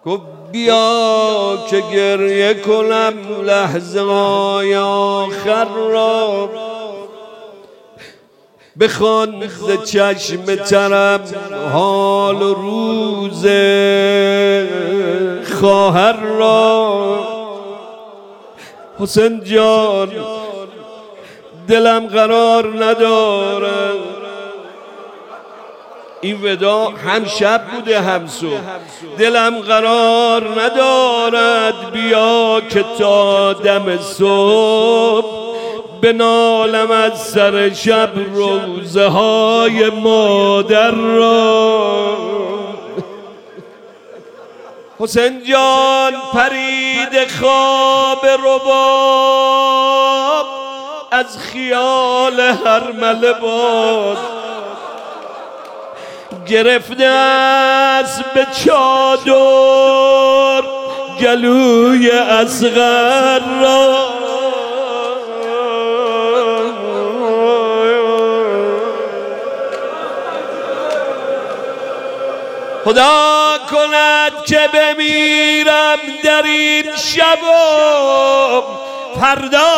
گفت بیا که گریه کنم لحظه های آخر را، بخوان ز چشم ترم حال و روز خواهر را. حسین جان دلم قرار ندارد، این ودا هم شب بوده هم صبح، دلم قرار ندارد، بیا که تا دم صبح بنالم از سر شب روزه های مادر را. حسین جان پرید خواب رباب، از خیال هرمله باد گرفته است به چادر گلوی اصغر را. خدا کند که بمیرم در این شب، فردا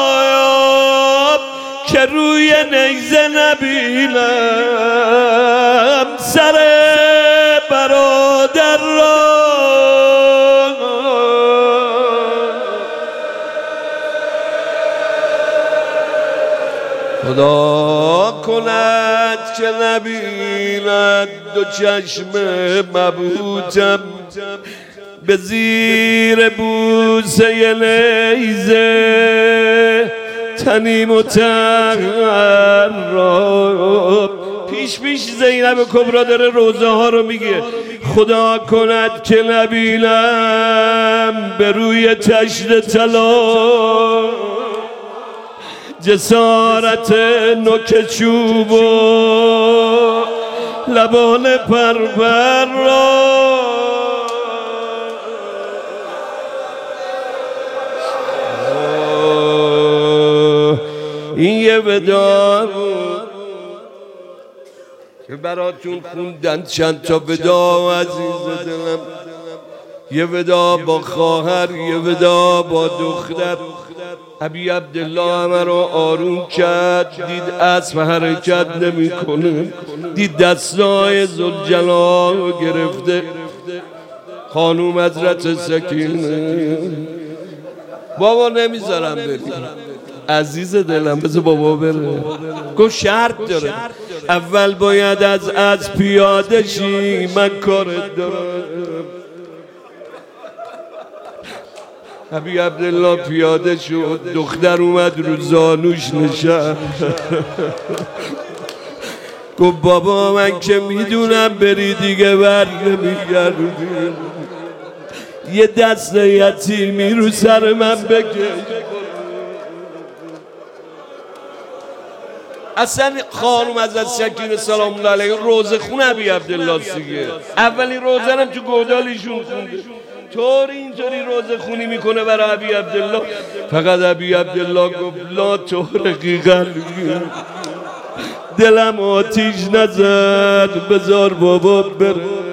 که روی نیزه نبینم سر برادر را. خدا کند که نبیند دو چشم مبهوتم به زیر بوسه نیزه تنی مطرب. پیش زینب کبرا داره روزه ها رو میگه، خدا کند که نبینم به روی تشت طلا جسارت نوک چوب و لبان پرپر را. این یه ودا بود که براتون خوندن، چند تا ودا عزیز دلم، یه ودا با خواهر، یه ودا با دختر. ابی عبدالله همه رو آروم کرد، دید اسب حرکت نمی کنه، دید دستای ذوالجلال گرفته. خانوم حضرت سکینه بابا نمیذارم بری، عزیز دلم بذار بابا بره. گفت شرط داره، اول باید از پیاده شی، من کارت دارم. ابی عبدالله پیاده شد، دختر اومد رو زانوش نشست. گفت بابا من که میدونم بری دیگه بر نمیگردی، یه دست یتیمی رو سر من بکش. اصلا خانم حضرت سکینه سلام الله علیها روزه خون ابی عبدالله دیگه، اولین روزه هم تو گودالیشون خونده. اینطوری روزه خونی میکنه برای ابی عبدالله. فقط ابی عبدالله گفت لا تحرقی قلبی، دلم آتیش نزد، بذار بابا بره.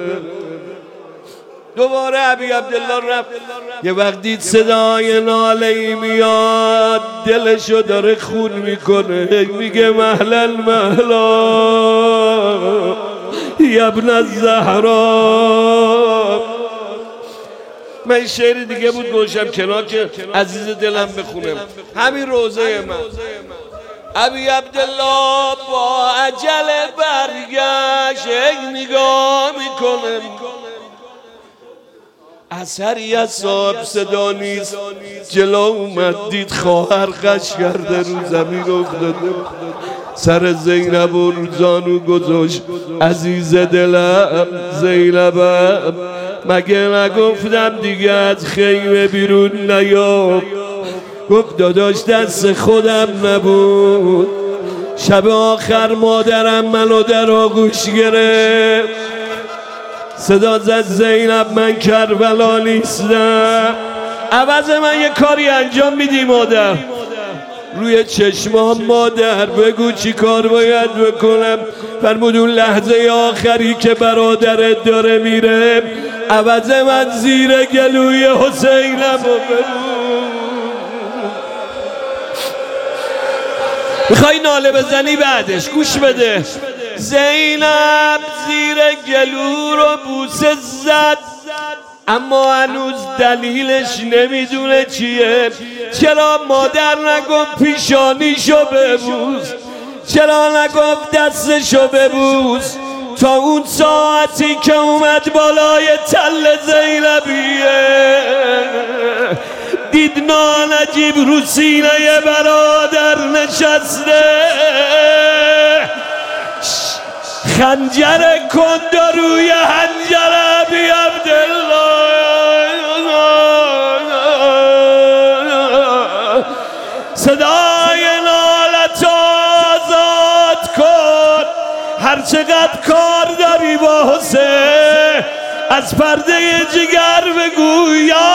دوباره ابی عبدالله رفت، یه وقت دید صدای ناله ای میاد، دلشو داره خون میکنه، میگه مهلا یا ابن الزهرا. من شعر دیگه بود گوشم کنار که عزیز دلم بخونم، همین روزه من. ابی عبدالله با عجله برگشت، نگاه میکنه، اثری از صاحب صدا نیست. جلو اومد، دید خواهر غش کرده رو زمین افتاده، سر زینب و زانو گذاشت. عزیز دلم زینبم، مگه نگفتم دیگه از خیمه بیرون نیا؟ گفت داداش دست خودم نبود، شب آخر مادرم منو در آغوش گرفت، صدا زد زینب من کربلا نیستم، عوض من یه کاری انجام میدی مادر؟ روی چشمام مادر بگو چی کار باید بکنم؟ فرمود اون لحظه آخری که برادرت داره میره، عوض من زیر گلوی حسینم و میخوای ناله بزنی بعدش گوش بده. زینب زیر گلو رو بوسه زد اما هنوز دلیلش نمیدونه چیه. چرا مادر نگفت پیشانیشو ببوس؟ چرا نگفت دستشو ببوس؟ تا اون ساعتی که اومد بالای تل زینبیه دید نانجیب رو سینه برادر نشسته. خنجر کند روی حنجر بی عبدالله، صدای نالت آزاد کن. هر چقدر کار داری با حسین از پرده جگر بگو یا